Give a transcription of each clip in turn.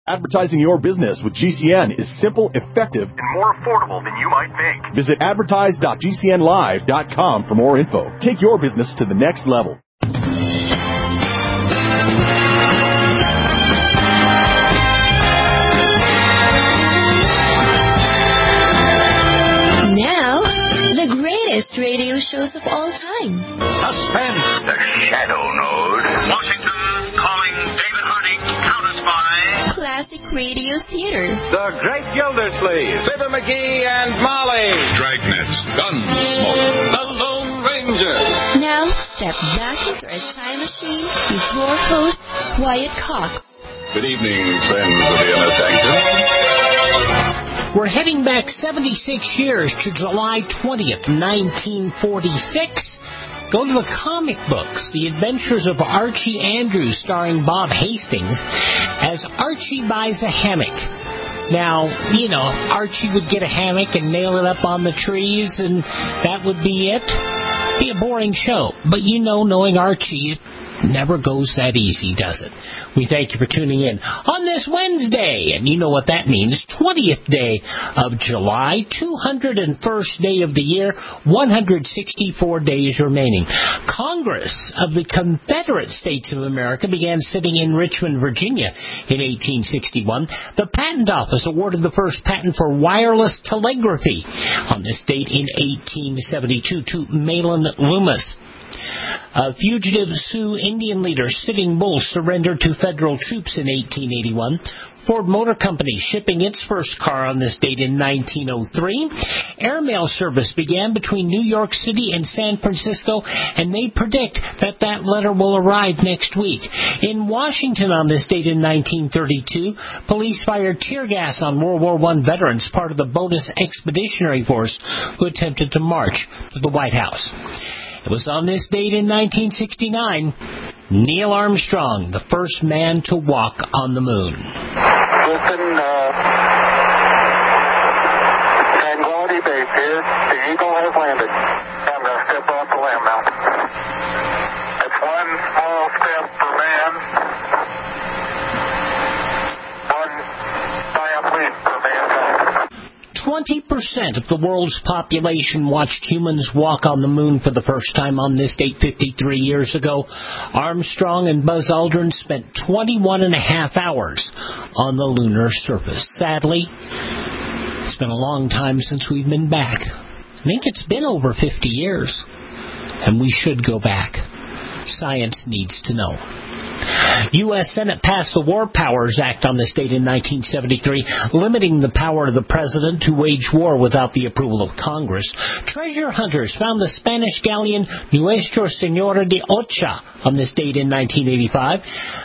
Advertising your business with GCN is simple, effective, and more affordable than you might think. Visit advertise.gcnlive.com for more info. Take your business to the next level. Now, the greatest radio shows of all time. Suspense. The Shadow Node. Washington calling David Harding, Counter Spy. Classic radio theater. The Great Gildersleeve. Fibber McGee and Molly. Dragnet. Gunsmoke. The Lone Ranger. Now, step back into our time machine with your host, Wyatt Cox. Good evening, friends of the Inner Sanctum. We're heading back 76 years to July 20th, 1946. Go to the comic books, The Adventures of Archie Andrews, starring Bob Hastings, as Archie buys a hammock. Now, Archie would get a hammock and nail it up on the trees, and that would be it. Be a boring show. But knowing Archie, it never goes that easy, does it? We thank you for tuning in on this Wednesday, and you know what that means, 20th day of July, 201st day of the year, 164 days remaining. Congress of the Confederate States of America began sitting in Richmond, Virginia in 1861. The Patent Office awarded the first patent for wireless telegraphy on this date in 1872 to Mahlon Loomis. Fugitive Sioux Indian leader Sitting Bull surrendered to federal troops in 1881. Ford Motor Company shipping its first car on this date in 1903. Airmail service began between New York City and San Francisco, and they predict that letter will arrive next week. In Washington on this date in 1932, police fired tear gas on World War I veterans, part of the Bonus Expeditionary Force, who attempted to march to the White House. It was on this date in 1969, Neil Armstrong, the first man to walk on the moon. Houston, Tranquility Base here. The Eagle has landed. I'm going to step off the land now. It's one small step for man, one giant leap for mankind. 20% of the world's population watched humans walk on the moon for the first time on this date 53 years ago. Armstrong and Buzz Aldrin spent 21 and a half hours on the lunar surface. Sadly, it's been a long time since we've been back. I think it's been over 50 years, and we should go back. Science needs to know. U.S. Senate passed the War Powers Act on this date in 1973, limiting the power of the president to wage war without the approval of Congress. Treasure hunters found the Spanish galleon Nuestra Señora de Ocha on this date in 1985.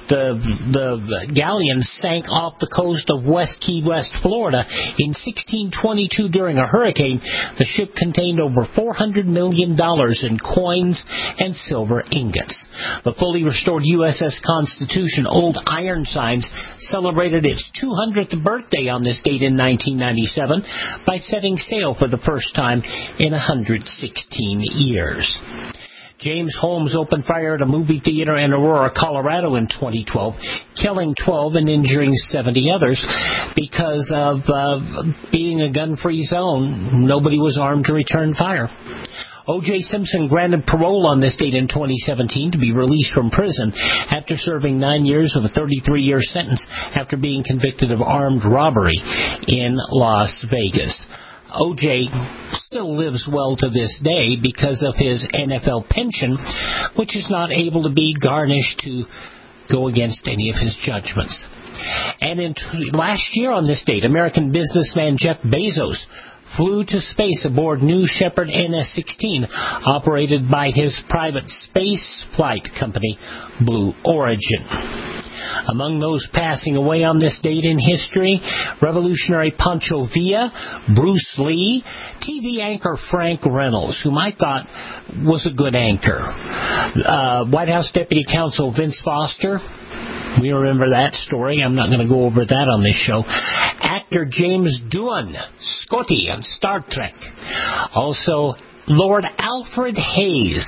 The galleon sank off the coast of West Key West, Florida in 1622 during a hurricane. The ship contained over $400 million in coins and silver ingots. The fully restored USS Constitution, Old Ironsides, celebrated its 200th birthday on this date in 1997 by setting sail for the first time in 116 years. James Holmes opened fire at a movie theater in Aurora, Colorado in 2012, killing 12 and injuring 70 others because of being a gun-free zone. Nobody was armed to return fire. O.J. Simpson granted parole on this date in 2017 to be released from prison after serving 9 years of a 33-year sentence after being convicted of armed robbery in Las Vegas. O.J. still lives well to this day because of his NFL pension, which is not able to be garnished to go against any of his judgments. And last year on this date, American businessman Jeff Bezos flew to space aboard New Shepard NS-16, operated by his private space flight company, Blue Origin. Among those passing away on this date in history, revolutionary Pancho Villa, Bruce Lee, TV anchor Frank Reynolds, whom I thought was a good anchor, White House Deputy Counsel Vince Foster. We remember that story. I'm not going to go over that on this show. Actor James Doohan, Scotty on Star Trek. Also, Lord Alfred Hayes,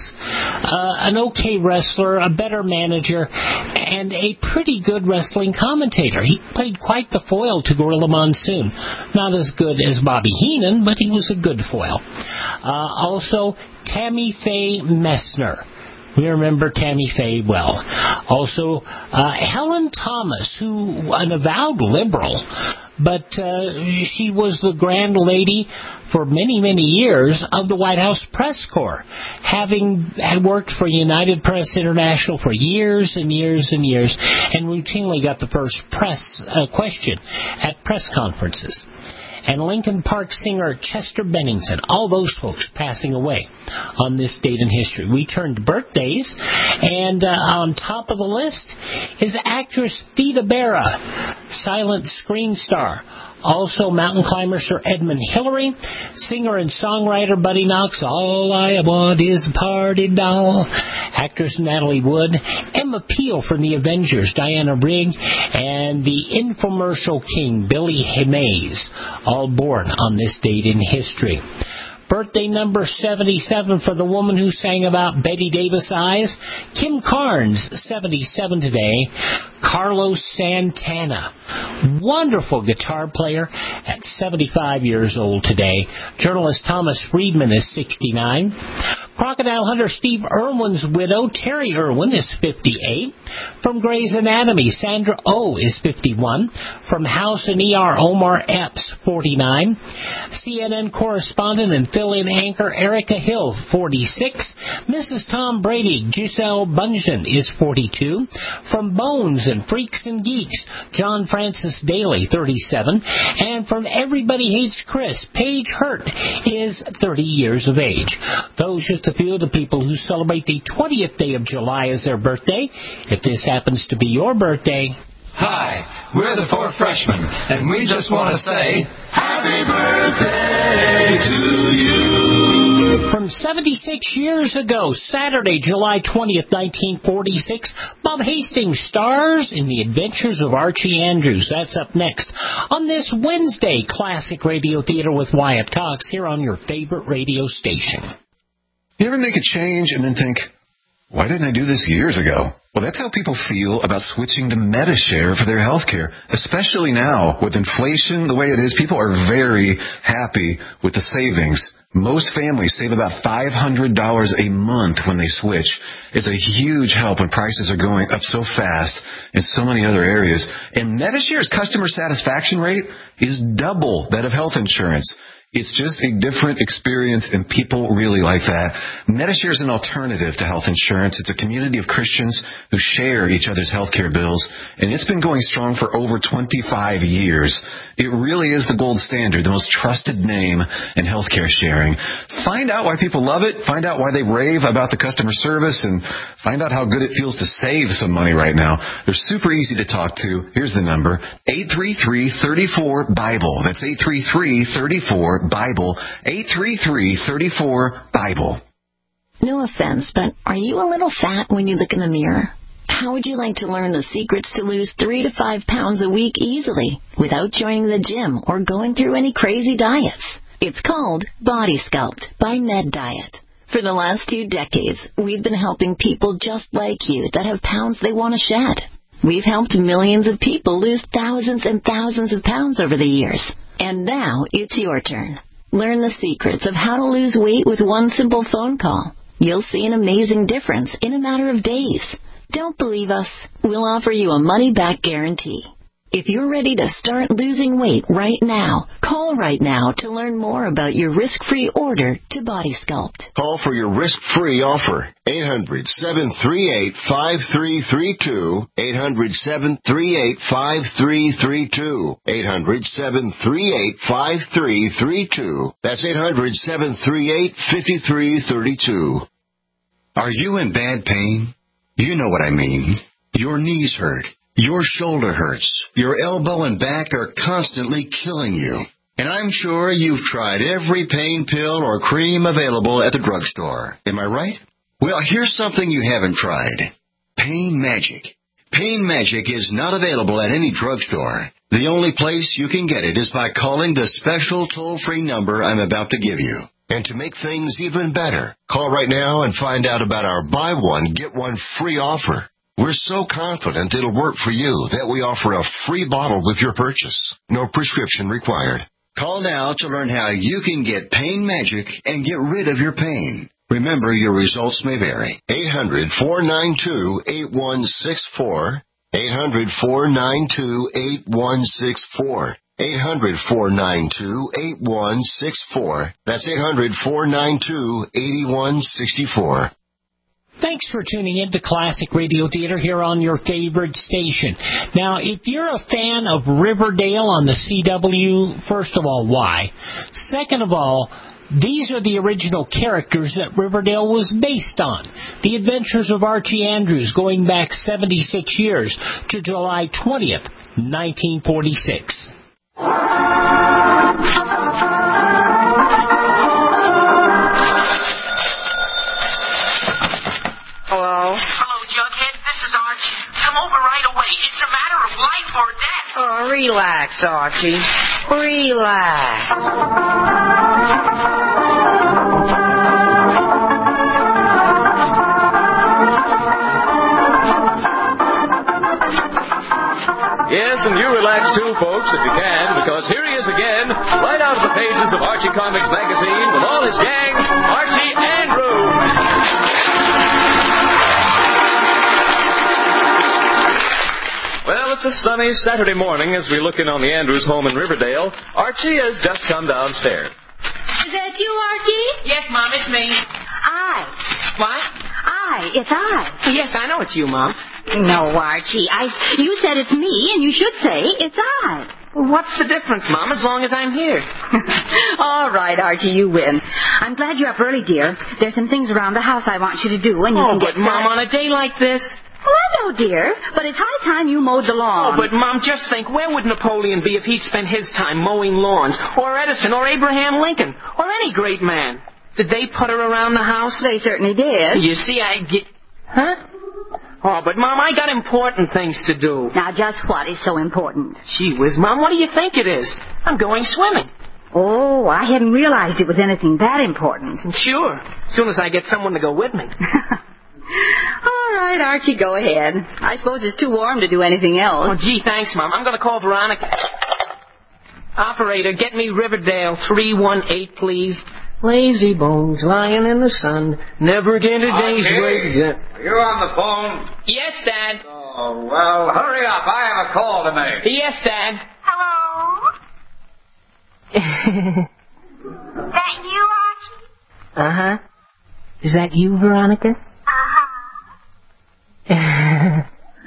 an okay wrestler, a better manager, and a pretty good wrestling commentator. He played quite the foil to Gorilla Monsoon. Not as good as Bobby Heenan, but he was a good foil. Also, Tammy Faye Messner. We remember Tammy Faye well. Also, Helen Thomas, who an avowed liberal, but she was the grand lady for many, many years of the White House Press Corps, having worked for United Press International for years and years and years, and routinely got the first press question at press conferences. And Lincoln Park singer Chester Bennington, all those folks passing away on this date in history. We turned birthdays, and on top of the list is actress Theda Bara, silent screen star. Also, mountain climber Sir Edmund Hillary, singer and songwriter Buddy Knox, All I Want Is a Party Doll, actress Natalie Wood, Emma Peel from The Avengers, Diana Rigg, and the infomercial king Billy Mays, all born on this date in history. Birthday number 77 for the woman who sang about Betty Davis Eyes, Kim Carnes, 77 today. Carlos Santana, wonderful guitar player at 75 years old today. Journalist Thomas Friedman is 69. Crocodile hunter Steve Irwin's widow, Terry Irwin, is 58. From Grey's Anatomy, Sandra Oh is 51. From House and ER, Omar Epps, 49. CNN correspondent and fill-in anchor Erica Hill, 46. Mrs. Tom Brady, Giselle Bundchen, is 42. From Bones and Freaks and Geeks, John Francis Daly, 37. And from Everybody Hates Chris, Paige Hurt is 30 years of age. Those just a few of the people who celebrate the 20th day of July as their birthday. If this happens to be your birthday... Hi, we're the Four Freshmen, and we just want to say, Happy birthday to you! From 76 years ago, Saturday, July 20th, 1946, Bob Hastings stars in The Adventures of Archie Andrews. That's up next on this Wednesday, Classic Radio Theater with Wyatt Cox, here on your favorite radio station. You ever make a change and then think, why didn't I do this years ago? Well, that's how people feel about switching to Medi-Share for their health care, especially now with inflation the way it is. People are very happy with the savings. Most families save about $500 a month when they switch. It's a huge help when prices are going up so fast in so many other areas. And Medi-Share's customer satisfaction rate is double that of health insurance. It's just a different experience, and people really like that. Medi-Share is an alternative to health insurance. It's a community of Christians who share each other's health care bills, and it's been going strong for over 25 years. It really is the gold standard, the most trusted name in health care sharing. Find out why people love it. Find out why they rave about the customer service, and find out how good it feels to save some money right now. They're super easy to talk to. Here's the number, 833-34-BIBLE. That's 833-34-BIBLE, 833-34-BIBLE. No offense, but are you a little fat when you look in the mirror? How would you like to learn the secrets to lose 3 to 5 pounds a week easily without joining the gym or going through any crazy diets? It's called Body Sculpt by Med Diet. For the last 2 decades, we've been helping people just like you that have pounds they want to shed. We've helped millions of people lose thousands and thousands of pounds over the years. And now it's your turn. Learn the secrets of how to lose weight with one simple phone call. You'll see an amazing difference in a matter of days. Don't believe us? We'll offer you a money-back guarantee. If you're ready to start losing weight right now, call right now to learn more about your risk-free order to Body Sculpt. Call for your risk-free offer. 800-738-5332. 800-738-5332. 800-738-5332. That's 800-738-5332. Are you in bad pain? You know what I mean. Your knees hurt. Your shoulder hurts. Your elbow and back are constantly killing you. And I'm sure you've tried every pain pill or cream available at the drugstore. Am I right? Well, here's something you haven't tried. Pain Magic. Pain Magic is not available at any drugstore. The only place you can get it is by calling the special toll-free number I'm about to give you. And to make things even better, call right now and find out about our buy one, get one free offer. We're so confident it'll work for you that we offer a free bottle with your purchase. No prescription required. Call now to learn how you can get Pain Magic and get rid of your pain. Remember, your results may vary. 800-492-8164. 800-492-8164. 800-492-8164. That's 800-492-8164. Thanks for tuning in to Classic Radio Theater here on your favorite station. Now, if you're a fan of Riverdale on the CW, first of all, why? Second of all, these are the original characters that Riverdale was based on. The Adventures of Archie Andrews, going back 76 years to July 20th, 1946. Hello? Hello, Jughead. This is Archie. Come over right away. It's a matter of life or death. Oh, relax, Archie. Relax. Yes, and you relax too, folks, if you can, because here he is again, right out of the pages of Archie Comics magazine with all his gang, Archie Andrews. Well, it's a sunny Saturday morning as we look in on the Andrews home in Riverdale. Archie has just come downstairs. Is that you, Archie? Yes, Mom, it's me. I. What? It's I. Yes, I know it's you, Mom. No, Archie. You said it's me, and you should say it's I. Well, what's the difference, Mom, as long as I'm here? All right, Archie, you win. I'm glad you're up early, dear. There's some things around the house I want you to do, and you can get... but, Mom, on a day like this... Well, I know, dear, but it's high time you mowed the lawn. Oh, but, Mom, just think, where would Napoleon be if he'd spent his time mowing lawns? Or Edison, or Abraham Lincoln, or any great man? Did they putter around the house? They certainly did. You see, I get... Huh? Oh, but, Mom, I got important things to do. Now, just what is so important? Gee whiz, Mom, what do you think it is? I'm going swimming. Oh, I hadn't realized it was anything that important. Sure, as soon as I get someone to go with me. All right, Archie, go ahead. I suppose it's too warm to do anything else. Oh, gee, thanks, Mom. I'm going to call Veronica. Operator, get me Riverdale 318, please. Lazy bones lying in the sun, never get a day's wage. Are you on the phone? Yes, Dad. Oh, well, hurry up. I have a call to make. Yes, Dad. Hello? That you, Archie? Uh-huh. Is that you, Veronica? Uh-huh.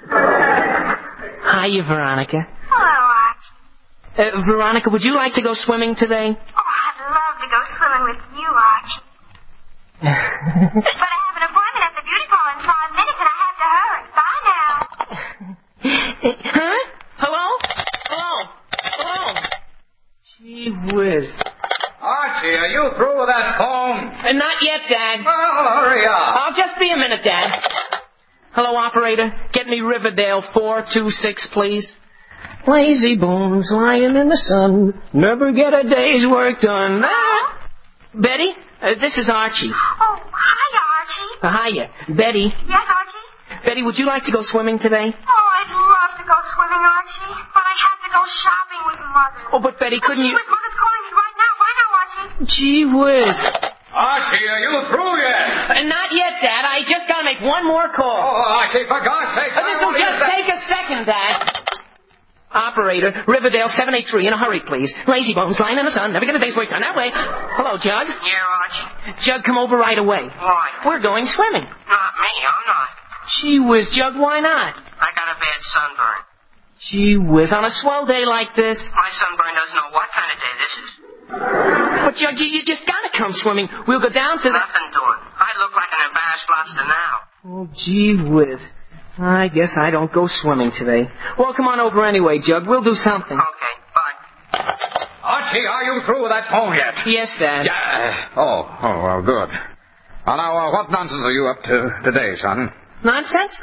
Hiya, Veronica. Hello, Archie. Veronica, would you like to go swimming today? I'd love to go swimming with you, Archie. But I have an appointment at the beauty parlor in 5 minutes, and I have to hurry. Bye now. Huh? Hello? Hello? Hello? Gee whiz. Archie, are you through with that phone? Not yet, Dad. Well, hurry up. I'll just be a minute, Dad. Hello, operator. Get me Riverdale 426, please. Lazy bones lying in the sun, never get a day's work done. Betty, this is Archie. Oh, hiya, Archie. Hiya. Betty. Yes, Archie? Betty, would you like to go swimming today? Oh, I'd love to go swimming, Archie, but I have to go shopping with Mother. Oh, but Betty, couldn't you... Mother's calling me right now. Bye now, Archie. Gee whiz. Archie, are you through yet? Not yet, Dad. I just gotta make one more call. Oh, Archie, for God's sake. This'll just take a second, Dad. Operator, Riverdale 783, in a hurry, please. Lazy bones lying in the sun, never get a day's work done. That way. Hello, Jug. Yeah, Archie? Jug, come over right away. Why? We're going swimming. Not me, I'm not. Gee whiz, Jug, why not? I got a bad sunburn. Gee whiz, on a swell day like this. My sunburn doesn't know what kind of day this is. But, Jug, you just gotta come swimming. We'll go down to the... Nothing doing. I look like an embarrassed lobster now. Oh, gee whiz. I guess I don't go swimming today. Well, come on over anyway, Jug. We'll do something. Okay, bye. Archie, are you through with that phone yet? Yes, Dad. Yeah. Oh, well, good. Well, now, what nonsense are you up to today, son? Nonsense?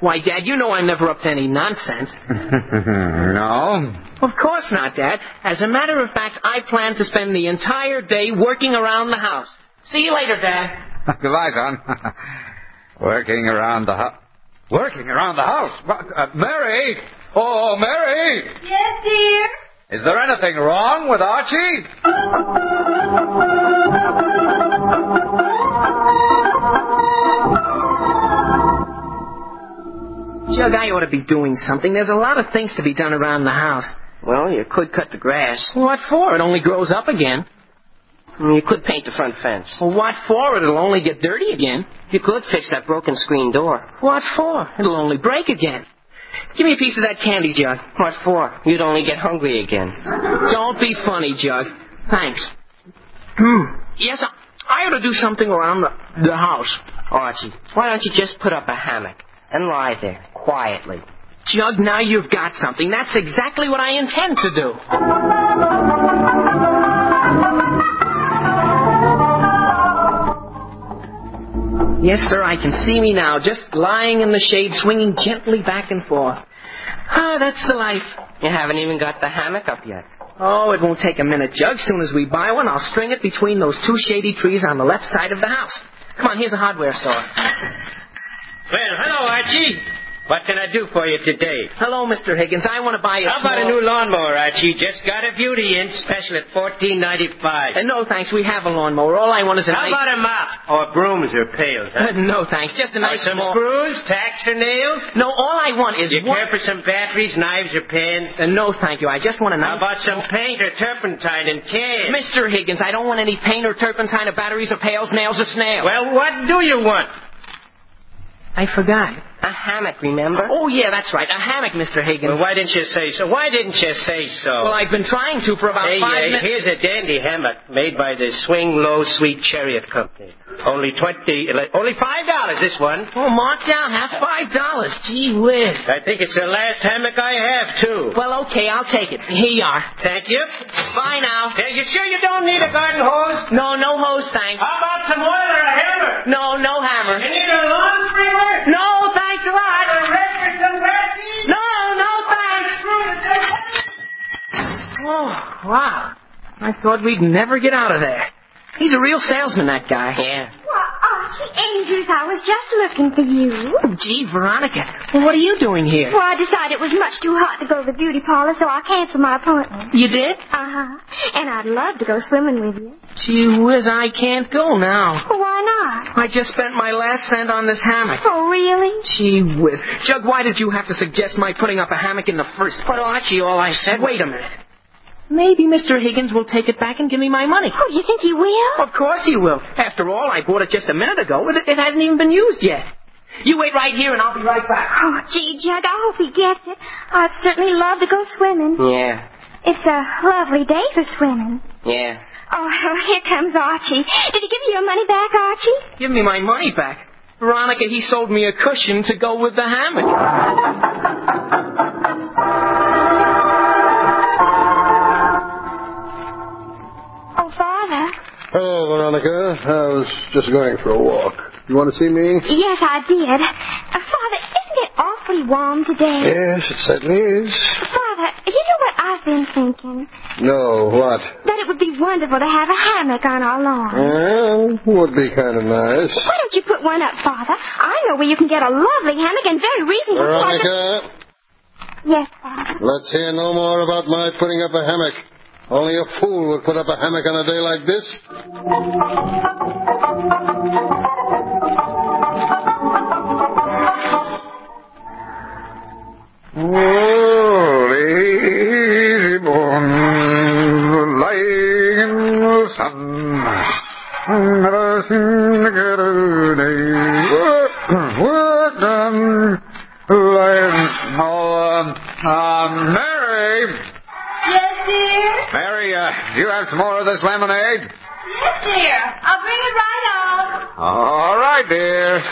Why, Dad, you know I'm never up to any nonsense. No? Of course not, Dad. As a matter of fact, I plan to spend the entire day working around the house. See you later, Dad. Goodbye, son. Working around the house. Working around the house? Mary! Oh, Mary! Yes, dear? Is there anything wrong with Archie? Jug, I ought to be doing something. There's a lot of things to be done around the house. Well, you could cut the grass. What for? It only grows up again. You could paint the front fence. Well, what for? It'll only get dirty again. You could fix that broken screen door. What for? It'll only break again. Give me a piece of that candy, Jug. What for? You'd only get hungry again. Don't be funny, Jug. Thanks. Yes, I ought to do something around the house. Archie, why don't you just put up a hammock and lie there, quietly? Jug, now you've got something. That's exactly what I intend to do. Yes, sir, I can see me now, just lying in the shade, swinging gently back and forth. Ah, that's the life. You haven't even got the hammock up yet. Oh, it won't take a minute, Jug. Soon as we buy one, I'll string it between those two shady trees on the left side of the house. Come on, here's a hardware store. Well, hello, Archie. What can I do for you today? Hello, Mr. Higgins. I want to buy How about a new lawnmower, Archie? Just got a beauty in, special at $14.95. No, thanks. We have a lawnmower. All I want is a How about a mop? Or brooms or pails, huh? No, thanks. Just a nice some screws, tacks, or nails? No, all I want is You care for some batteries, knives, or pens? No, thank you. I just want a nice... How about some paint or turpentine and cans? Mr. Higgins, I don't want any paint or turpentine or batteries or pails, nails, or snails. Well, what do you want? I forgot. A hammock, remember? Oh, yeah, that's right. A hammock, Mr. Higgins. Well, why didn't you say so? Why didn't you say so? Well, I've been trying to for about 5 minutes. Here's a dandy hammock made by the Swing Low Sweet Chariot Company. Only $5, this one. Oh, marked down, half $5. Gee whiz. I think it's the last hammock I have, too. Well, okay, I'll take it. Here you are. Thank you. Bye now. Are you sure you don't need a garden hose? No hose, thanks. How about some oil or a hammer? No hammer. You need a lawn sprinkler? No, thanks a lot. A rake or some batteries? No, thanks. Oh, wow. I thought we'd never get out of there. He's a real salesman, that guy. Yeah. Well, Archie Andrews, I was just looking for you. Oh, gee, Veronica. Well, what are you doing here? Well, I decided it was much too hot to go to the beauty parlor, so I canceled my appointment. You did? Uh-huh. And I'd love to go swimming with you. Gee whiz, I can't go now. Well, why not? I just spent my last cent on this hammock. Oh, really? Gee whiz. Jug, why did you have to suggest my putting up a hammock in the first place? But, Archie, all I said... Wait a minute. Maybe Mr. Higgins will take it back and give me my money. Oh, you think he will? Of course he will. After all, I bought it just a minute ago. It hasn't even been used yet. You wait right here and I'll be right back. Oh, gee, Jug, I hope he gets it. I'd certainly love to go swimming. Yeah. It's a lovely day for swimming. Yeah. Oh, here comes Archie. Did he give you your money back, Archie? Give me my money back? Veronica, he sold me a cushion to go with the hammock. Hello, Veronica. I was just going for a walk. You want to see me? Yes, I did. Father, isn't it awfully warm today? Yes, it certainly is. Father, you know what I've been thinking? No, what? That it would be wonderful to have a hammock on our lawn. Well, would be kind of nice. Why don't you put one up, Father? I know where you can get a lovely hammock and very reasonable prices. Veronica? Yes, Father. Let's hear no more about my putting up a hammock. Only a fool would put up a hammock on a day like this. Oh, lazy bones, lying in the sun. Never seem to get a day. Work done. Lying. Mary. Yes, dear? Mary, do you have some more of this lemonade? Yes, dear. I'll bring it right on. All right, dear.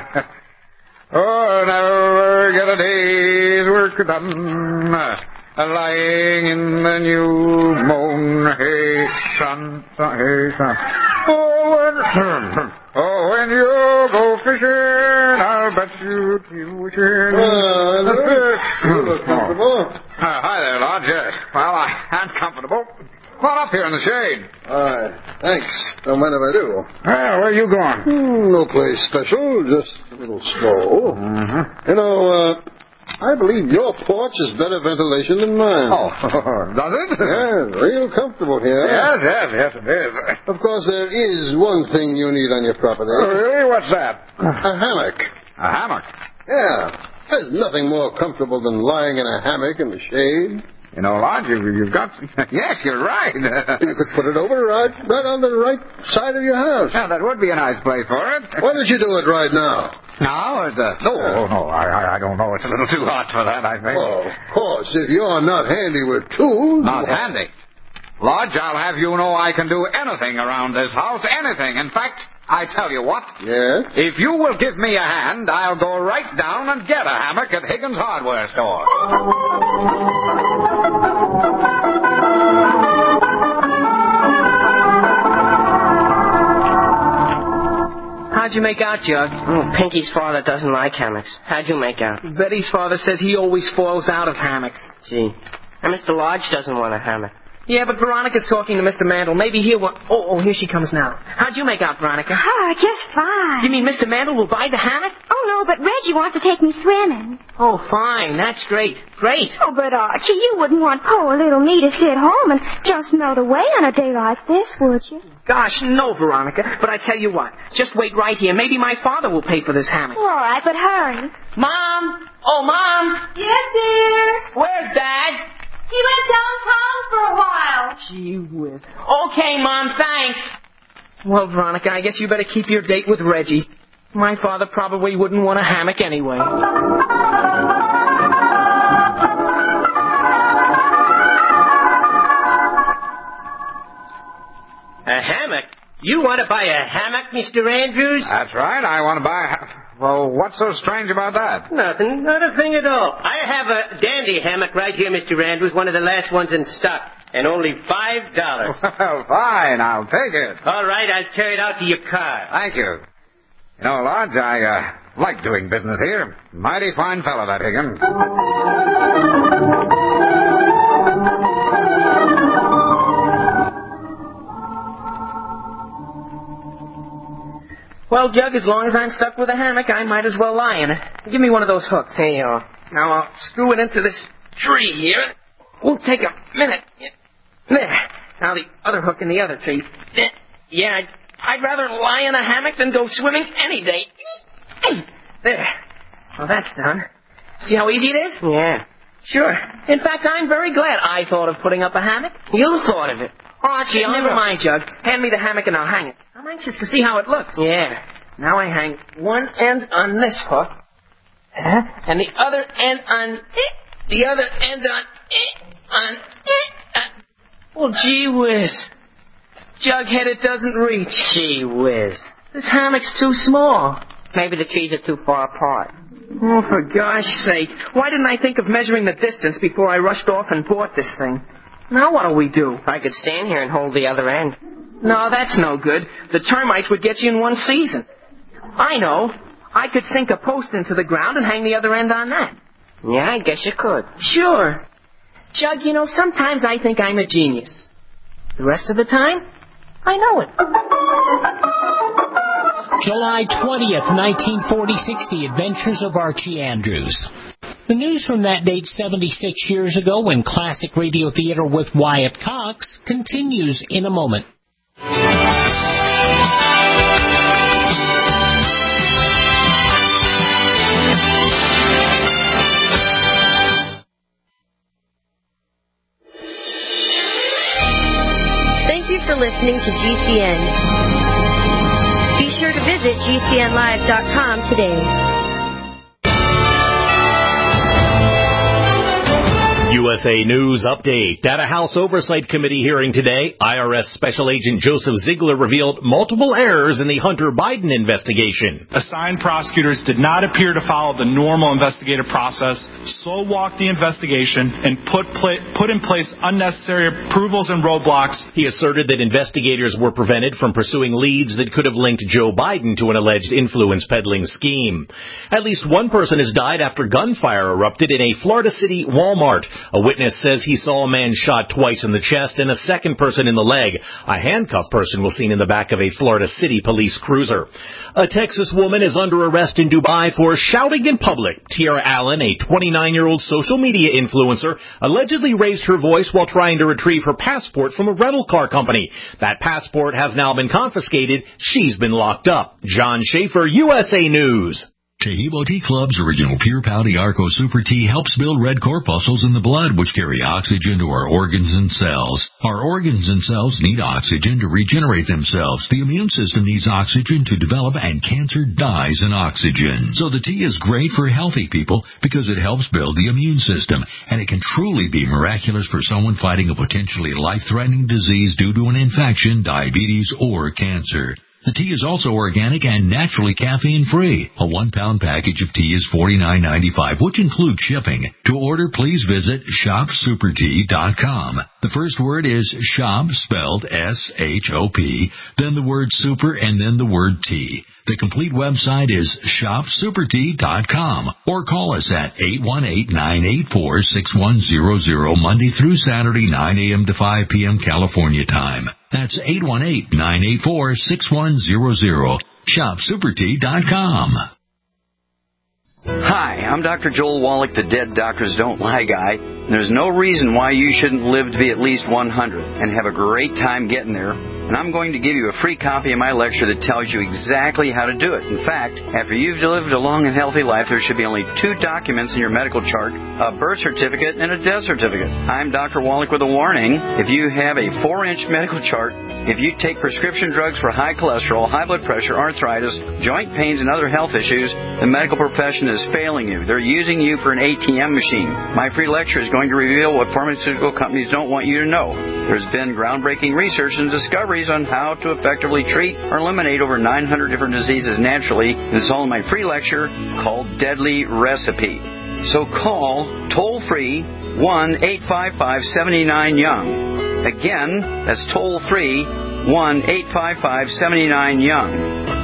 Oh, never get a day's work done. Lying in the new moon. Hey, son, hey, son. Oh, when you go fishing, I'll bet look comfortable. Hi there, Lodge. Well, I'm comfortable. Come on up here in the shade. All right. Thanks. Don't mind if I do. Well, where are you going? No place special. Just a little stroll. Mm-hmm. You know, I believe your porch is better ventilation than mine. Oh, does it? Yeah, real comfortable here. Yes, it is. Of course, there is one thing you need on your property. Oh, really? What's that? A hammock. A hammock? Yeah. There's nothing more comfortable than lying in a hammock in the shade. You know, Lodge, you've got... Yes, you're right. You could put it over right on the right side of your house. Yeah, that would be a nice place for it. Why don't you do it right now? Now? No, I don't know. It's a little too hot for that, I think. Oh, of course, if you're not handy with tools... Not handy? Lodge, I'll have you know I can do anything around this house. Anything. In fact, I tell you what. Yes? If you will give me a hand, I'll go right down and get a hammock at Higgins' hardware store. How'd you make out, Jug? Oh, Pinky's father doesn't like hammocks. How'd you make out? Betty's father says he always falls out of hammocks. Gee. And Mr. Lodge doesn't want a hammock. Yeah, but Veronica's talking to Mr. Mandel. Maybe he'll want... Oh, here she comes now. How'd you make out, Veronica? Oh, just fine. You mean Mr. Mandel will buy the hammock? Oh, no, but Reggie wants to take me swimming. Oh, fine. That's great. Great. Oh, but Archie, you wouldn't want poor little me to sit home and just melt away on a day like this, would you? Gosh, no, Veronica. But I tell you what. Just wait right here. Maybe my father will pay for this hammock. All right, but hurry. Mom! Oh, Mom! Yes, dear? Where's Dad? He went downtown for a while. Gee whiz. Okay, Mom, thanks. Well, Veronica, I guess you better keep your date with Reggie. My father probably wouldn't want a hammock anyway. A hammock? You want to buy a hammock, Mr. Andrews? That's right. I want to buy... Well, what's so strange about that? Nothing. Not a thing at all. I have a dandy hammock right here, Mr. Andrews, one of the last ones in stock, and only $5. Well, fine. I'll take it. All right, I'll carry it out to your car. Thank you. You know, Lodge, I like doing business here. Mighty fine fellow, that Higgins. Well, Jug, as long as I'm stuck with a hammock, I might as well lie in it. Give me one of those hooks. Here you are. Now I'll screw it into this tree here. Won't take a minute. There. Now the other hook in the other tree. Yeah, I'd rather lie in a hammock than go swimming any day. There. Well, that's done. See how easy it is? Yeah. Sure. In fact, I'm very glad I thought of putting up a hammock. You thought of it. Archie, never mind, Jug. Hand me the hammock and I'll hang it. I'm anxious to see how it looks. Yeah. Now I hang one end on this hook, and the other end on the other end on. Well, gee whiz. Jughead, it doesn't reach. Gee whiz. This hammock's too small. Maybe the trees are too far apart. Oh, for gosh sake. Why didn't I think of measuring the distance before I rushed off and bought this thing? Now what'll we do? I could stand here and hold the other end. No, that's no good. The termites would get you in one season. I know. I could sink a post into the ground and hang the other end on that. Yeah, I guess you could. Sure. Jug, you know, sometimes I think I'm a genius. The rest of the time, I know it. July 20th, 1946, The Adventures of Archie Andrews. The news from that date 76 years ago in classic radio theater with Wyatt Cox continues in a moment. Thank you for listening to GCN. Be sure to visit GCNlive.com today. You USA News Update. At a House Oversight Committee hearing today, IRS Special Agent Joseph Ziegler revealed multiple errors in the Hunter Biden investigation. Assigned prosecutors did not appear to follow the normal investigative process, slow-walked the investigation, and put in place unnecessary approvals and roadblocks. He asserted that investigators were prevented from pursuing leads that could have linked Joe Biden to an alleged influence peddling scheme. At least one person has died after gunfire erupted in a Florida City Walmart. A witness says he saw a man shot twice in the chest and a second person in the leg. A handcuffed person was seen in the back of a Florida City police cruiser. A Texas woman is under arrest in Dubai for shouting in public. Tiara Allen, a 29-year-old social media influencer, allegedly raised her voice while trying to retrieve her passport from a rental car company. That passport has now been confiscated. She's been locked up. John Schaefer, USA News. Taheebo Tea Club's original Pure Pouty Arco Super Tea helps build red corpuscles in the blood, which carry oxygen to our organs and cells. Our organs and cells need oxygen to regenerate themselves. The immune system needs oxygen to develop, and cancer dies in oxygen. So the tea is great for healthy people because it helps build the immune system, and it can truly be miraculous for someone fighting a potentially life-threatening disease due to an infection, diabetes, or cancer. The tea is also organic and naturally caffeine-free. A 1-pound package of tea is $49.95, which includes shipping. To order, please visit shopsupertea.com. The first word is shop, spelled S-H-O-P, then the word super, and then the word tea. The complete website is shopsupertea.com, or call us at 818-984-6100, Monday through Saturday, 9 a.m. to 5 p.m. California time. That's 818-984-6100. Shopsupertea.com. Hi, I'm Dr. Joel Wallach, the Dead Doctors Don't Lie guy. There's no reason why you shouldn't live to be at least 100 and have a great time getting there. And I'm going to give you a free copy of my lecture that tells you exactly how to do it. In fact, after you've lived a long and healthy life, there should be only 2 documents in your medical chart, a birth certificate and a death certificate. I'm Dr. Wallach with a warning. If you have a 4-inch medical chart, if you take prescription drugs for high cholesterol, high blood pressure, arthritis, joint pains, and other health issues, the medical profession is failing you. They're using you for an ATM machine. My free lecture is going to reveal what pharmaceutical companies don't want you to know. There's been groundbreaking research and discoveries on how to effectively treat or eliminate over 900 different diseases naturally. This is all in my free lecture called Deadly Recipe. So call toll-free 1-855-79-YOUNG. Again, that's toll-free 1-855-79-YOUNG.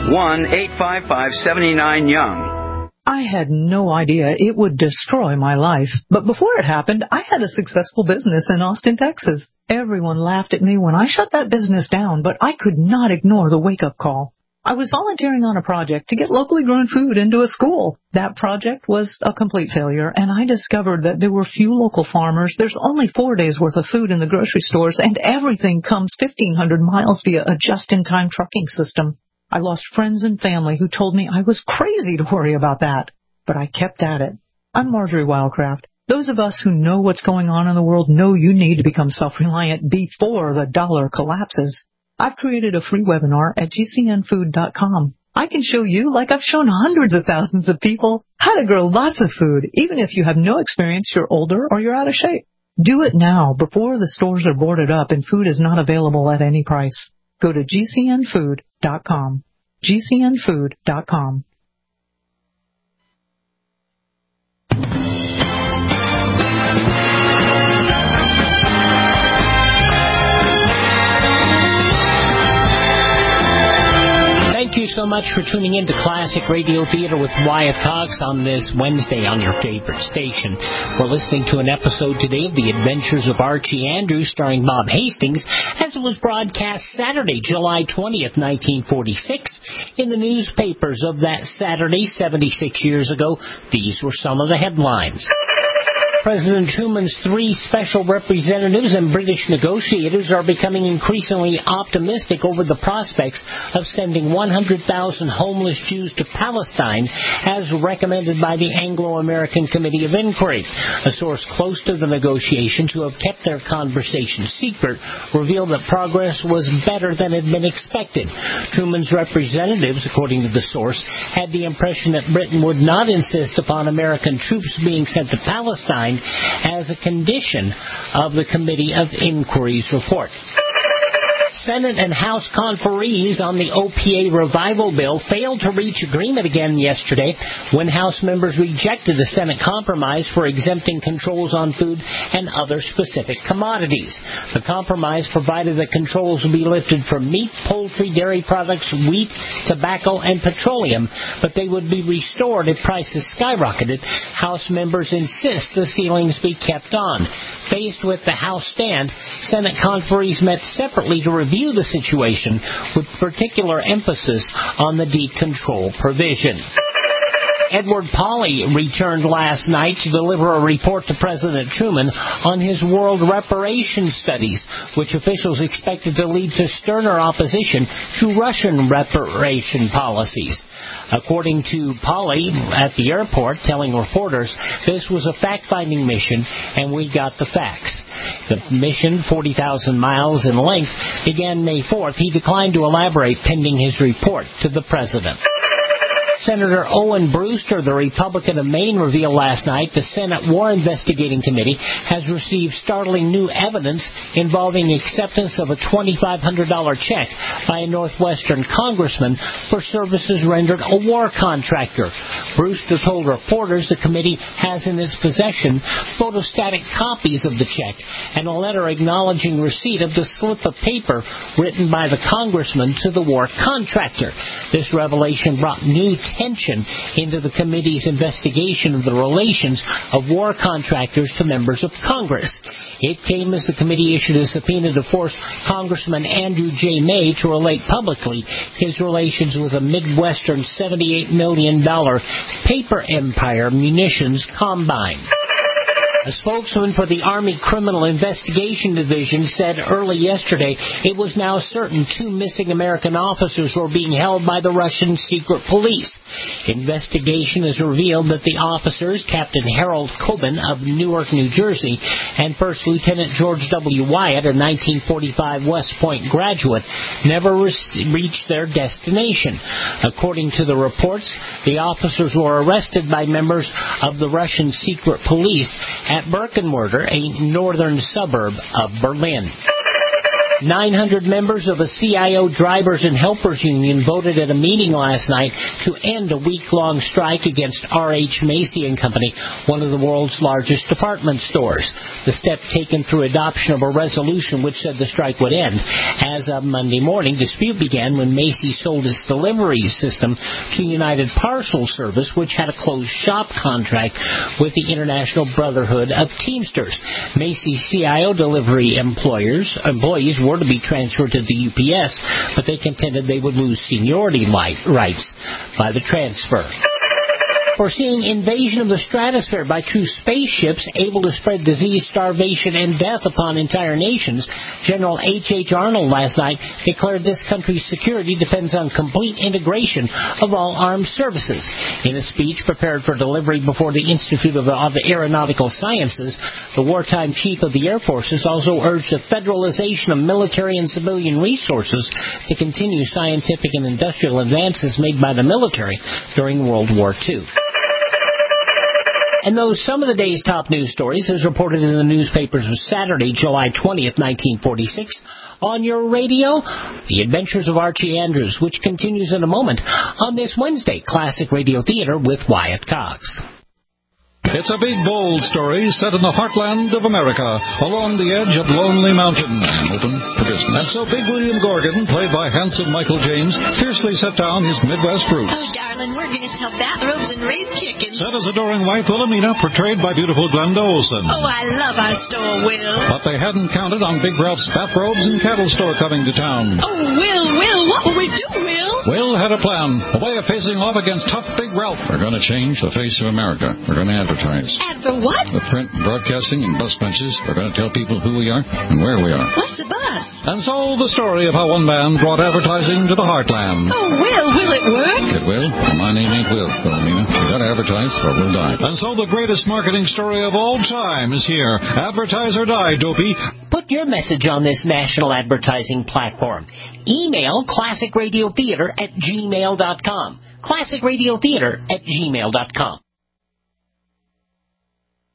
1-855-79-YOUNG. I had no idea it would destroy my life. But before it happened, I had a successful business in Austin, Texas. Everyone laughed at me when I shut that business down, but I could not ignore the wake-up call. I was volunteering on a project to get locally grown food into a school. That project was a complete failure, and I discovered that there were few local farmers. There's only 4 days' worth of food in the grocery stores, and everything comes 1,500 miles via a just-in-time trucking system. I lost friends and family who told me I was crazy to worry about that. But I kept at it. I'm Marjorie Wildcraft. Those of us who know what's going on in the world know you need to become self-reliant before the dollar collapses. I've created a free webinar at gcnfood.com. I can show you, like I've shown hundreds of thousands of people, how to grow lots of food, even if you have no experience, you're older, or you're out of shape. Do it now before the stores are boarded up and food is not available at any price. Go to gcnfood.com. gcnfood.com. Thank you so much for tuning in to Classic Radio Theater with Wyatt Cox on this Wednesday on your favorite station. We're listening to an episode today of The Adventures of Archie Andrews starring Bob Hastings, as it was broadcast Saturday, July 20th, 1946. In the newspapers of that Saturday, 76 years ago, these were some of the headlines. President Truman's 3 special representatives and British negotiators are becoming increasingly optimistic over the prospects of sending 100,000 homeless Jews to Palestine, as recommended by the Anglo-American Committee of Inquiry. A source close to the negotiations, who have kept their conversation secret, revealed that progress was better than had been expected. Truman's representatives, according to the source, had the impression that Britain would not insist upon American troops being sent to Palestine, provision as a condition of the Committee of Inquiry's report. Senate and House conferees on the OPA revival bill failed to reach agreement again yesterday when House members rejected the Senate compromise for exempting controls on food and other specific commodities. The compromise provided that controls would be lifted from meat, poultry, dairy products, wheat, tobacco, and petroleum, but they would be restored if prices skyrocketed. House members insist the ceilings be kept on. Faced with the House stand, Senate conferees met separately to review the situation with particular emphasis on the deed control provision. Edward Pauley returned last night to deliver a report to President Truman on his world reparations studies, which officials expected to lead to sterner opposition to Russian reparation policies. According to Pauley at the airport, telling reporters, this was a fact-finding mission, and we got the facts. The mission, 40,000 miles in length, began May 4th. He declined to elaborate pending his report to the president. Senator Owen Brewster, the Republican of Maine, revealed last night the Senate War Investigating Committee has received startling new evidence involving acceptance of a $2,500 check by a Northwestern congressman for services rendered a war contractor. Brewster told reporters the committee has in its possession photostatic copies of the check and a letter acknowledging receipt of the slip of paper written by the congressman to the war contractor. This revelation brought new tension into the committee's investigation of the relations of war contractors to members of Congress. It came as the committee issued a subpoena to force Congressman Andrew J. May to relate publicly his relations with a Midwestern $78 million paper empire munitions combine. A spokesman for the Army Criminal Investigation Division said early yesterday it was now certain 2 missing American officers were being held by the Russian secret police. Investigation has revealed that the officers, Captain Harold Coben of Newark, New Jersey, and First Lieutenant George W. Wyatt, a 1945 West Point graduate, never reached their destination. According to the reports, the officers were arrested by members of the Russian secret police at Birkenwerder, a northern suburb of Berlin. 900 members of a CIO Drivers and Helpers Union voted at a meeting last night to end a week-long strike against R.H. Macy & Company, one of the world's largest department stores. The step taken through adoption of a resolution which said the strike would end. As of Monday morning, dispute began when Macy sold its delivery system to United Parcel Service, which had a closed shop contract with the International Brotherhood of Teamsters. Macy's CIO delivery employees were to be transferred to the UPS, but they contended they would lose seniority rights by the transfer. Foreseeing invasion of the stratosphere by true spaceships able to spread disease, starvation, and death upon entire nations, General H.H. Arnold last night declared this country's security depends on complete integration of all armed services. In a speech prepared for delivery before the Institute of Aeronautical Sciences, the wartime chief of the Air Forces also urged the federalization of military and civilian resources to continue scientific and industrial advances made by the military during World War II. And those some of the day's top news stories, as reported in the newspapers of Saturday, July 20th, 1946, on your radio, The Adventures of Archie Andrews, which continues in a moment on this Wednesday, Classic Radio Theater with Wyatt Cox. It's a big, bold story set in the heartland of America, along the edge of Lonely Mountain, open for business. And so Big William Gorgon, played by handsome Michael James, fiercely set down his Midwest roots. Oh, darling, we're going to sell bathrobes and raise chickens. Set his adoring wife, Wilhelmina, portrayed by beautiful Glenda Olson. Oh, I love our store, Will. But they hadn't counted on Big Ralph's bathrobes and cattle store coming to town. Oh, Will, what will we do, Will? Will had a plan, a way of facing off against tough Big Ralph. We're going to change the face of America. We're going to advertise. Adver what? The print, broadcasting, and bus benches. We're going to tell people who we are and where we are. What's a bus? And so the story of how one man brought advertising to the heartland. Oh, will it work? It will. Well, my name ain't Will, Philomena. We got to advertise or we'll die. And so the greatest marketing story of all time is here. Advertise or die, Dopey. Put your message on this national advertising platform. Email classicradiotheater@gmail.com. classicradiotheater@gmail.com.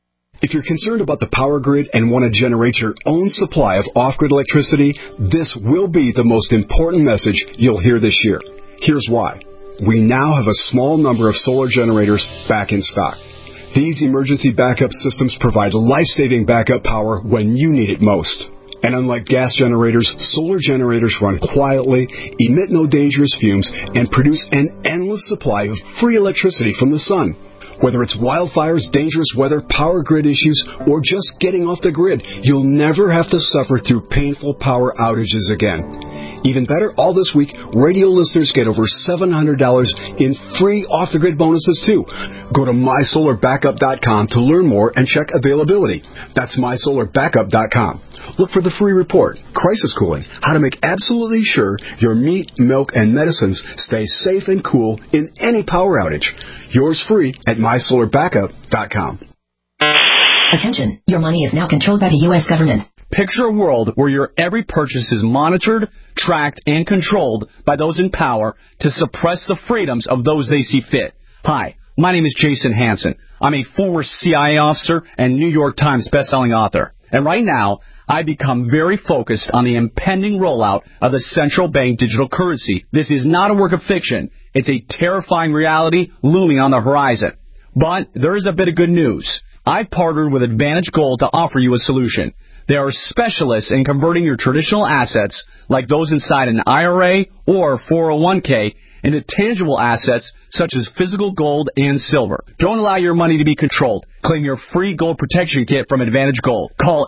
If you're concerned about the power grid and want to generate your own supply of off-grid electricity, this will be the most important message you'll hear this year. Here's why. We now have a small number of solar generators back in stock. These emergency backup systems provide life-saving backup power when you need it most. And unlike gas generators, solar generators run quietly, emit no dangerous fumes, and produce an endless supply of free electricity from the sun. Whether it's wildfires, dangerous weather, power grid issues, or just getting off the grid, you'll never have to suffer through painful power outages again. Even better, all this week, radio listeners get over $700 in free off-the-grid bonuses, too. Go to mysolarbackup.com to learn more and check availability. That's mysolarbackup.com. Look for the free report, Crisis Cooling, how to make absolutely sure your meat, milk, and medicines stay safe and cool in any power outage. Yours free at mysolarbackup.com. Attention, your money is now controlled by the U.S. government. Picture a world where your every purchase is monitored, tracked, and controlled by those in power to suppress the freedoms of those they see fit. Hi, my name is Jason Hansen. I'm a former CIA officer and New York Times bestselling author. And right now, I become very focused on the impending rollout of the central bank digital currency. This is not a work of fiction. It's a terrifying reality looming on the horizon. But there is a bit of good news. I've partnered with Advantage Gold to offer you a solution. They are specialists in converting your traditional assets, like those inside an IRA or 401k, into tangible assets such as physical gold and silver. Don't allow your money to be controlled. Claim your free gold protection kit from Advantage Gold. Call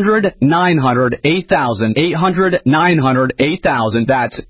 800-900-8000, 800-900-8000. That's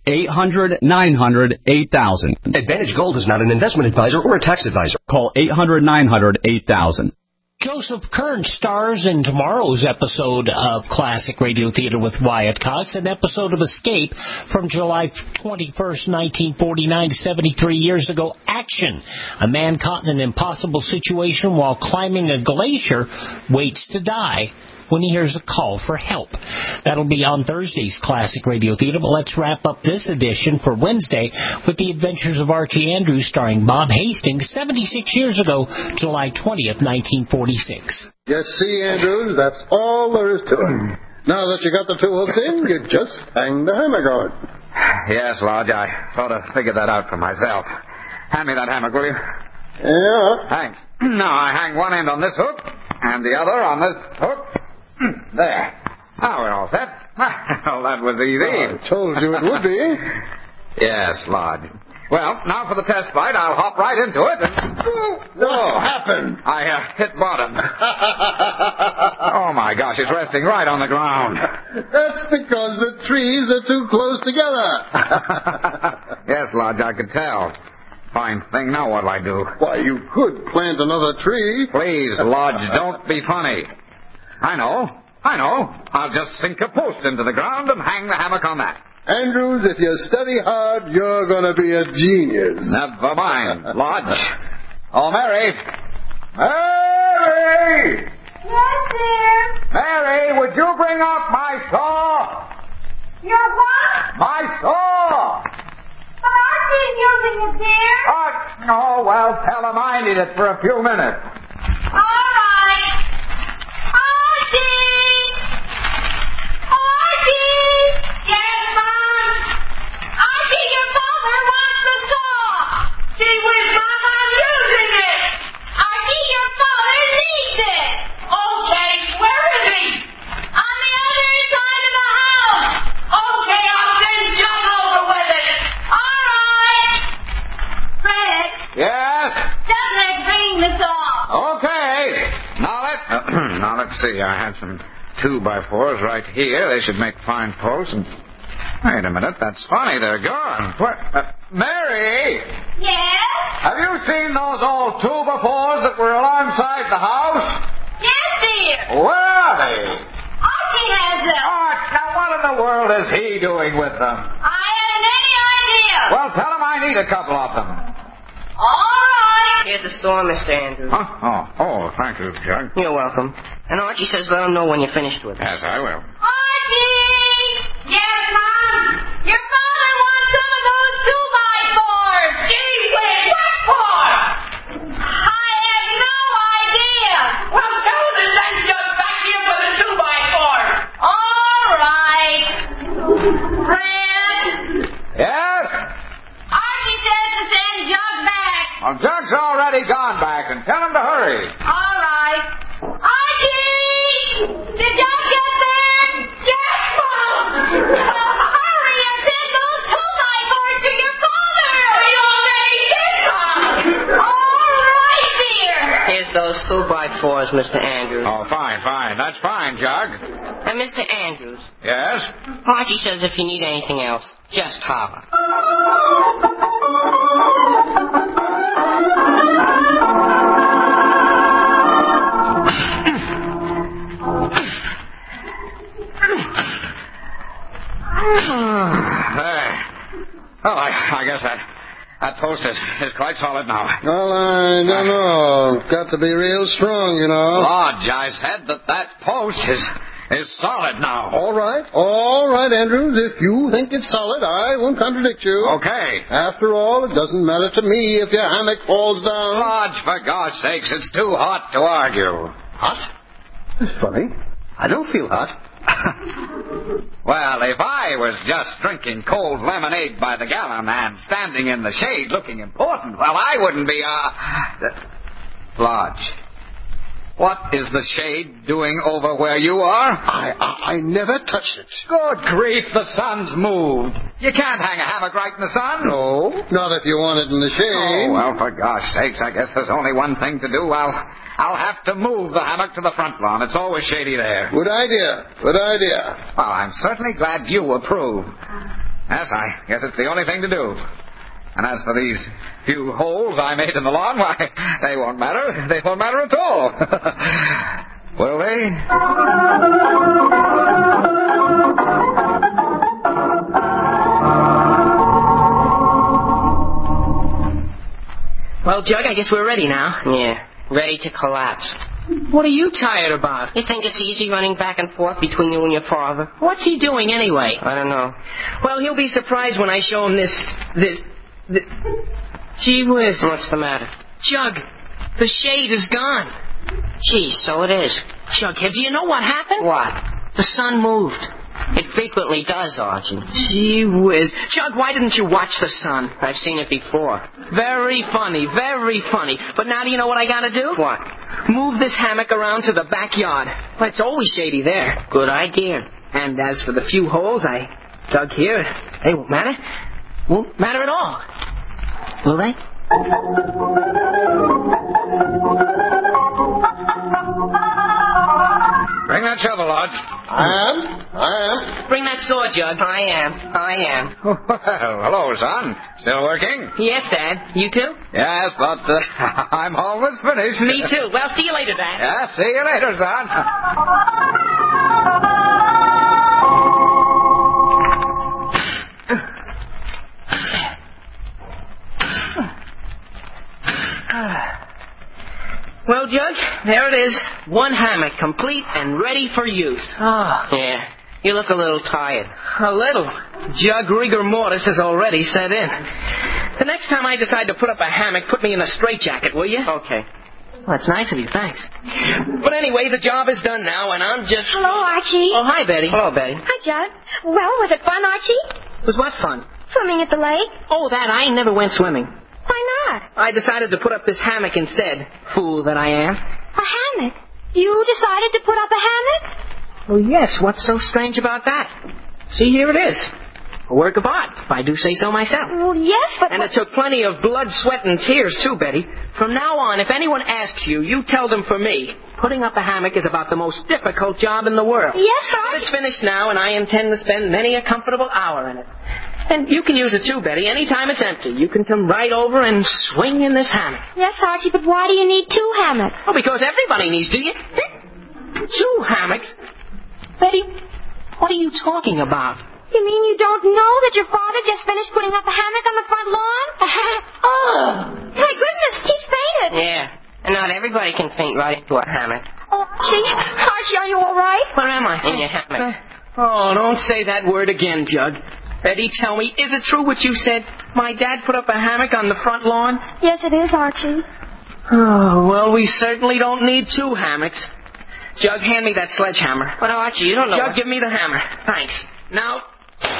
800-900-8000. Advantage Gold is not an investment advisor or a tax advisor. Call 800-900-8000. Joseph Kern stars in tomorrow's episode of Classic Radio Theater with Wyatt Cox, an episode of Escape from July 21st, 1949, 73 years ago. Action. A man caught in an impossible situation while climbing a glacier waits to die when he hears a call for help. That'll be on Thursday's Classic Radio Theater, but let's wrap up this edition for Wednesday with The Adventures of Archie Andrews, starring Bob Hastings, 76 years ago, July 20th, 1946. You see, Andrews, that's all there is to it. Now that you got the two hooks in, you just hang the hammock on. Yes, Lodge, I sort of figured that out for myself. Hand me that hammock, will you? Yeah. Thanks. Now I hang one end on this hook, and the other on this hook. There. Now we're all set. Well, that was easy. I told you it would be. Yes, Lodge. Well, now for the test flight. I'll hop right into it and... What happened? I hit bottom. Oh, my gosh, it's resting right on the ground. That's because the trees are too close together. Yes, Lodge, I could tell. Fine thing. Now what'll I do? Why, you could plant another tree. Please, Lodge, don't be funny. I know. I'll just sink a post into the ground and hang the hammock on that. Andrews, if you study hard, you're going to be a genius. Never mind, Lodge. Oh, Mary! Mary! Yes, dear? Mary, would you bring up my saw? Your what? My saw! But Archie's using it, dear. Oh, well, tell him I need it for a few minutes. All right. Yes, Mom? Archie, your father wants the saw. Gee whiz, Mom, I'm using it. Archie, your father needs it. Okay, where is he? On the other side of the house. Okay, I'll send John over with it. All right. Fred. Yes? Doesn't it bring the saw? Okay. Now let's see. I had some 2x4s right here. They should make fine posts. And wait a minute, that's funny. They're gone. What? Mary! Yes? Have you seen those old 2x4s that were alongside the house? Yes, dear. Where are they? Archie has them. Now what in the world is he doing with them? I haven't any idea. Well, tell him I need a couple of them. All right. Here's the store, Mr. Andrews. Huh? Oh, thank you, Jug. You're welcome. And Archie says let him know when you're finished with it. Yes, I will. Archie! Yes, Mom? Your father wants some of those 2x4s. Gee whiz, what for? I have no idea. Well, tell him to Fred! Yes? Archie says to send Jug back. Well, Jug's already gone back, and tell him to hurry. All right. Archie! Did Jug get there? Yes, Mom! Hurry and send those 2x4s to your father! I already did, Mom! All right, dear! Here's those 2x4s, Mr. Andrews. Oh, fine. That's fine, Jug. And Mr. Andrews, Yes? Archie says if you need anything else, just holler. Well, I guess that post is quite solid now. Well, I don't know. Got to be real strong, you know. Lodge, I said that post is solid now. All right, Andrews. If you think it's solid, I won't contradict you. Okay. After all, it doesn't matter to me if your hammock falls down. Lodge, for God's sakes, it's too hot to argue. Hot? It's funny. I don't feel hot. Well, if I was just drinking cold lemonade by the gallon and standing in the shade looking important, well, I wouldn't be, Lodge, what is the shade doing over where you are? I never touched it. Good grief, the sun's moved. You can't hang a hammock right in the sun. No, not if you want it in the shade. Oh, well, for gosh sakes, I guess there's only one thing to do. I'll have to move the hammock to the front lawn. It's always shady there. Good idea. Well, I'm certainly glad you approve. Yes, I guess it's the only thing to do. And as for these few holes I made in the lawn, why, they won't matter. They won't matter at all. Will they? Well, Jug, I guess we're ready now. Yeah, ready to collapse. What are you tired about? You think it's easy running back and forth between you and your father? What's he doing anyway? I don't know. Well, he'll be surprised when I show him this... Gee whiz. What's the matter? Jug, the shade is gone. Gee, so it is. Jughead, do you know what happened? What? The sun moved. It frequently does, Archie. Gee whiz. Jug, why didn't you watch the sun? I've seen it before. Very funny, very funny. But now do you know what I gotta do? What? Move this hammock around to the backyard. Well, it's always shady there. Good idea. And as for the few holes I dug here, they won't matter. Won't matter at all. Will they? Bring that shovel, Lodge. I am. Bring that saw, Jug. I am. Well, hello, son. Still working? Yes, Dad. You too? Yes, but I'm almost finished. Me too. Well, see you later, Dad. Yeah, see you later, son. Well, Jug, there it is. One hammock, complete and ready for use. Oh. Yeah. You look a little tired. A little. Jug rigor mortis has already set in. The next time I decide to put up a hammock, put me in a straitjacket, will you? Okay. Well, that's nice of you, thanks. But anyway, the job is done now, and I'm just... Hello, Archie. Oh, hi, Betty. Hello, Betty. Hi, Jug. Well, was it fun, Archie? Was what fun? Swimming at the lake. Oh, that. I never went swimming. Why not? I decided to put up this hammock instead. Fool that I am. A hammock? You decided to put up a hammock? Well, yes. What's so strange about that? See, here it is. A work of art, if I do say so myself. Well, yes, but... And it took plenty of blood, sweat, and tears, too, Betty. From now on, if anyone asks you, you tell them for me. Putting up a hammock is about the most difficult job in the world. Yes, but... But it's finished now, and I intend to spend many a comfortable hour in it. And you can use it, too, Betty. Anytime it's empty, you can come right over and swing in this hammock. Yes, Archie, but why do you need two hammocks? Oh, because everybody needs to. Two hammocks? Betty, what are you talking about? You mean you don't know that your father just finished putting up a hammock on the front lawn? Oh! My goodness, he's fainted. Yeah, and not everybody can faint right into a hammock. Oh, Archie, are you all right? Where am I? In your hammock. Oh, don't say that word again, Jug. Betty, tell me, is it true what you said? My dad put up a hammock on the front lawn? Yes, it is, Archie. Oh, well, we certainly don't need two hammocks. Jug, hand me that sledgehammer. But, Archie, you don't know... Jug, give me the hammer. Thanks. Now...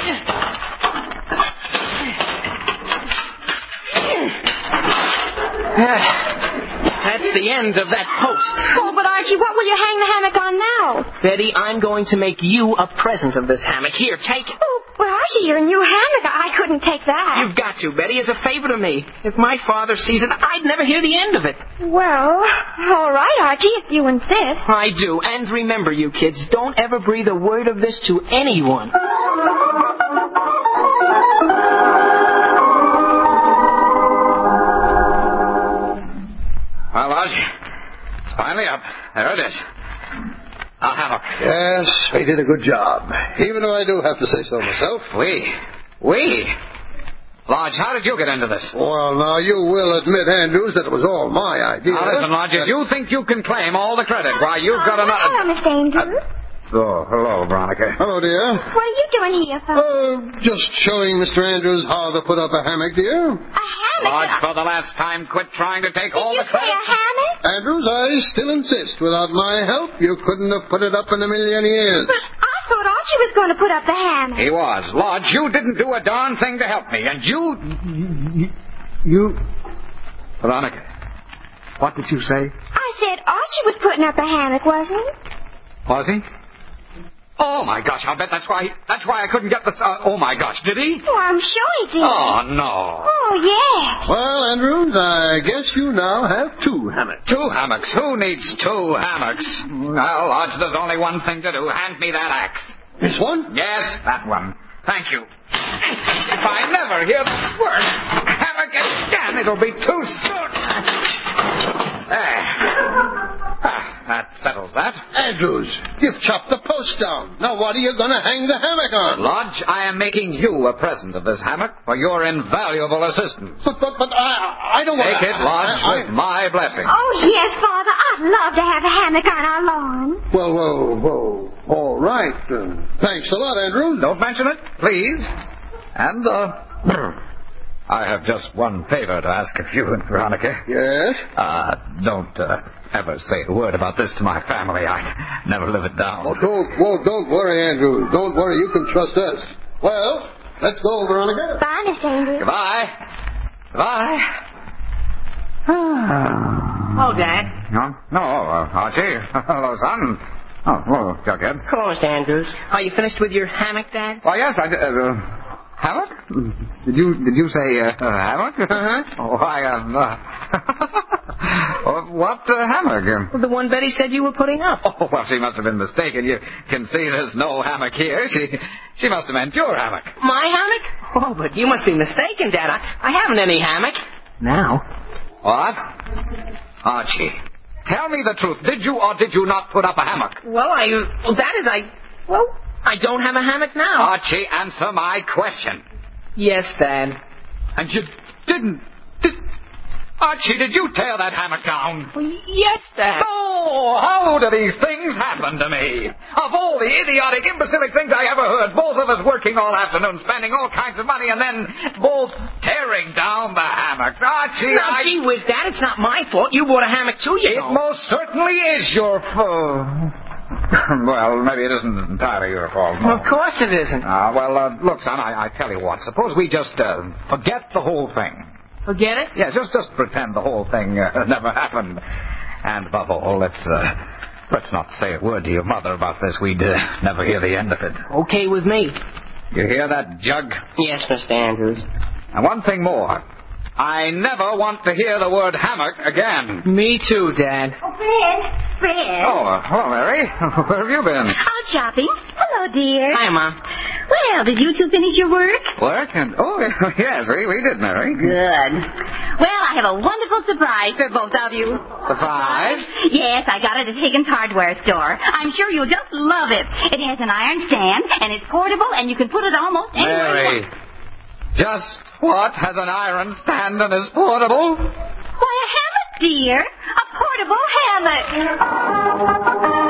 That's the end of that post. Oh, but Archie, what will you hang the hammock on now? Betty, I'm going to make you a present of this hammock. Here, take it. Oh, but Archie, your new hammock, I couldn't take that. You've got to, Betty, as a favor to me. If my father sees it, I'd never hear the end of it. Well, all right, Archie, if you insist. I do. And remember, you kids, don't ever breathe a word of this to anyone. Well, Lodge, it's finally up. There it is. A hammock. Yes, we did a good job. Even though I do have to say so myself. We? Lodge, how did you get into this? Well, now, you will admit, Andrews, that it was all my idea. Now, listen, Lodge, if you think you can claim all the credit, why, you've got another... Hello, Mr. Andrews. Oh, hello, Veronica. Hello, dear. What are you doing here, Father? Just showing Mr. Andrews how to put up a hammock, dear. A hammock? Lodge, for the last time, quit trying to take all the Did you say credit. a hammock? Andrews, I still insist. Without my help, you couldn't have put it up in a million years. But I thought Archie was going to put up the hammock. He was. Lodge, you didn't do a darn thing to help me, and you... Veronica, what did you say? I said Archie was putting up a hammock, wasn't he? Was he? Oh, my gosh, I'll bet that's why I couldn't get the... oh, my gosh, did he? Oh, I'm sure he did. Oh, no. Oh, yes. Well, Andrews, I guess you now have 2 hammocks. 2 hammocks? Who needs 2 hammocks? Well, Lodge, there's only one thing to do. Hand me that axe. This one? Yes, that one. Thank you. If I never hear the word hammock again, it'll be too soon. There. That settles that. Andrews, you've chopped the post down. Now what are you going to hang the hammock on? Lodge, I am making you a present of this hammock for your invaluable assistance. But I don't want to... Take it, Lodge, with my blessing. Oh, yes, Father. I'd love to have a hammock on our lawn. Well. All right. Thanks a lot, Andrews. Don't mention it, please. And, I have just one favor to ask of you and Veronica. Yes? Don't ever say a word about this to my family. I never live it down. Oh, don't worry, Andrews. Don't worry. You can trust us. Well, let's go, Veronica. Bye, Mr. Andrews. Goodbye. Oh, Dad. No, Archie. Hello, son. Oh, well, Jughead. Come on, Mr. Andrews. Are you finished with your hammock, Dad? Oh, yes, I did. Hammock? Did you say hammock? Uh-huh. Oh, what hammock? Well, the one Betty said you were putting up. Oh, well, she must have been mistaken. You can see there's no hammock here. She must have meant your hammock. My hammock? Oh, but you must be mistaken, Dad. I haven't any hammock. Now. What? Archie, tell me the truth. Did you or did you not put up a hammock? Well, I don't have a hammock now. Archie, answer my question. Yes, Dad. And you didn't... Archie, did you tear that hammock down? Yes, Dad. Oh, how do these things happen to me? Of all the idiotic, imbecilic things I ever heard, both of us working all afternoon, spending all kinds of money, and then both tearing down the hammocks. Archie, gee whiz, Dad, it's not my fault. You bought a hammock, too, you know. It most certainly is your fault. Well, maybe it isn't entirely your fault. No. Of course it isn't. Look, son, I tell you what. Suppose we just forget the whole thing. Forget it? Yeah, just pretend the whole thing never happened. And above all, let's not say a word to your mother about this. We'd never hear the end of it. Okay with me. You hear that, Jug? Yes, Mr. Andrews. And one thing more. I never want to hear the word hammock again. Me too, Dad. Oh, Fred. Oh, hello, Mary. Where have you been? Out shopping. Hello, dear. Hi, Mom. Well, did you two finish your work? Work? Oh, yes, we did, Mary. Good. Well, I have a wonderful surprise for both of you. Surprise? Yes, I got it at Higgins Hardware Store. I'm sure you'll just love it. It has an iron stand, and it's portable, and you can put it almost anywhere you want. Just what has an iron stand and is portable? Why, a hammock, dear. A portable hammock.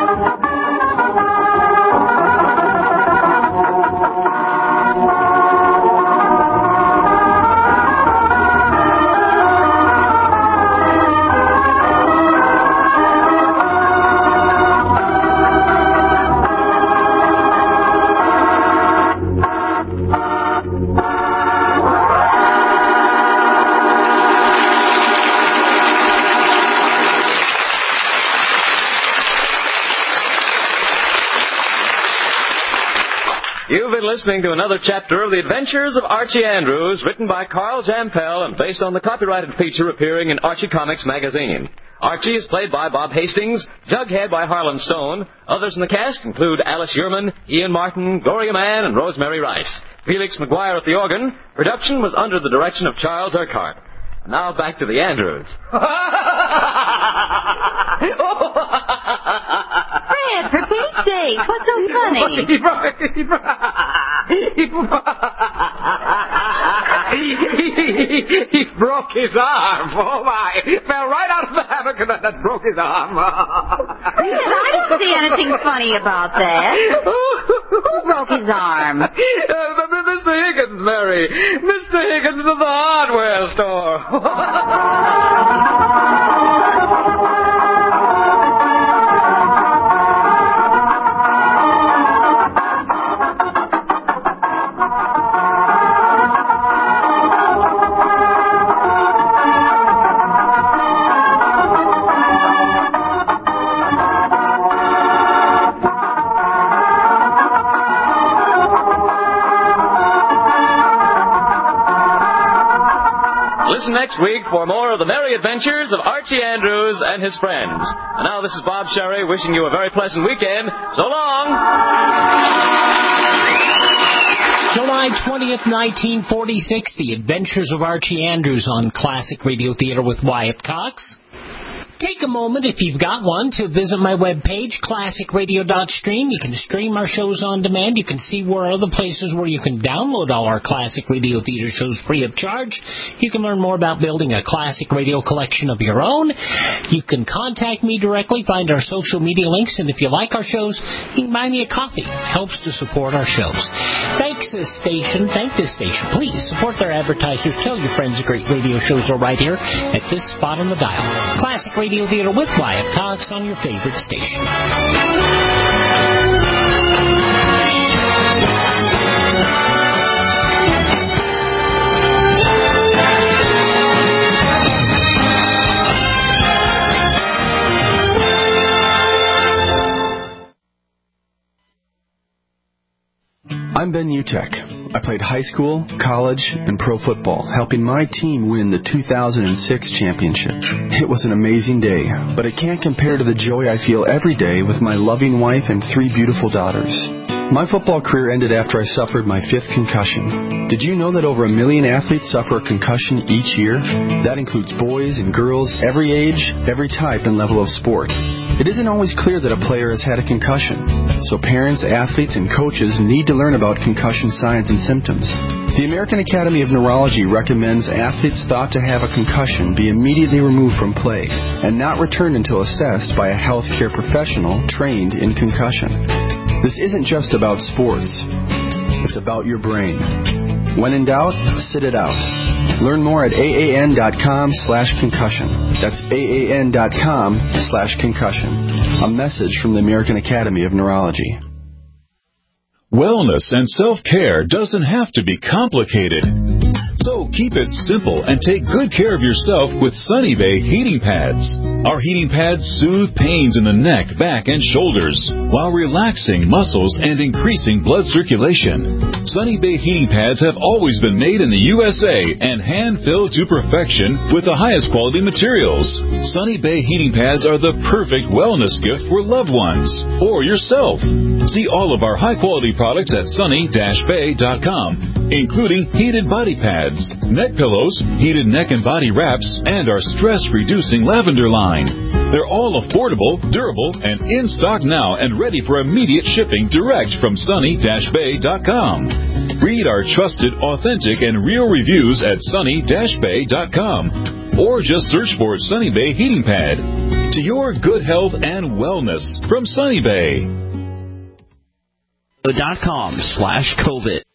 You've been listening to another chapter of The Adventures of Archie Andrews, written by Carl Jampel and based on the copyrighted feature appearing in Archie Comics magazine. Archie is played by Bob Hastings, Jughead by Harlan Stone. Others in the cast include Alice Yearman, Ian Martin, Gloria Mann, and Rosemary Rice. Felix McGuire at the organ. Production was under the direction of Charles Urquhart. Now back to the Andrews. Fred, for Pete's sake, what's so funny? He broke his arm. Oh, my. He fell right out of the hammock and that broke his arm. Fred, I don't see anything funny about that. Who broke his arm? Mr. Higgins, Mary. Mr. Higgins of the hardware store. Listen next week for more of the merry adventures of Archie Andrews and his friends. And now this is Bob Sherry wishing you a very pleasant weekend. So long! July 20th, 1946, The Adventures of Archie Andrews on Classic Radio Theater with Wyatt Cox. Take a moment, if you've got one, to visit my webpage, classicradio.stream. You can stream our shows on demand. You can see where other places where you can download all our Classic Radio Theater shows free of charge. You can learn more about building a Classic Radio collection of your own. You can contact me directly, find our social media links, and if you like our shows, you can buy me a coffee. It helps to support our shows. Thank this station. Please support their advertisers. Tell your friends the great radio shows are right here at this spot on the dial. Classic Radio Theater with Wyatt Cox on your favorite station. I'm Ben Utek. I played high school, college, and pro football, helping my team win the 2006 championship. It was an amazing day, but it can't compare to the joy I feel every day with my loving wife and 3 beautiful daughters. My football career ended after I suffered my 5th concussion. Did you know that over 1 million athletes suffer a concussion each year? That includes boys and girls, every age, every type and level of sport. It isn't always clear that a player has had a concussion, so parents, athletes, and coaches need to learn about concussion signs and symptoms. The American Academy of Neurology recommends athletes thought to have a concussion be immediately removed from play and not returned until assessed by a healthcare professional trained in concussion. This isn't just about sports. It's about your brain. When in doubt, sit it out. Learn more at AAN.com/concussion. That's AAN.com/concussion. A message from the American Academy of Neurology. Wellness and self-care doesn't have to be complicated. So keep it simple and take good care of yourself with Sunny Bay heating pads. Our heating pads soothe pains in the neck, back, and shoulders while relaxing muscles and increasing blood circulation. Sunny Bay heating pads have always been made in the USA and hand-filled to perfection with the highest quality materials. Sunny Bay heating pads are the perfect wellness gift for loved ones or yourself. See all of our high-quality products at sunny-bay.com, including heated body pads, neck pillows, heated neck and body wraps, and our stress-reducing lavender line. They're all affordable, durable, and in stock now and ready for immediate shipping direct from sunny-bay.com. Read our trusted, authentic, and real reviews at sunny-bay.com, or just search for Sunny Bay Heating Pad. To your good health and wellness from Sunny Bay. .com/COVID.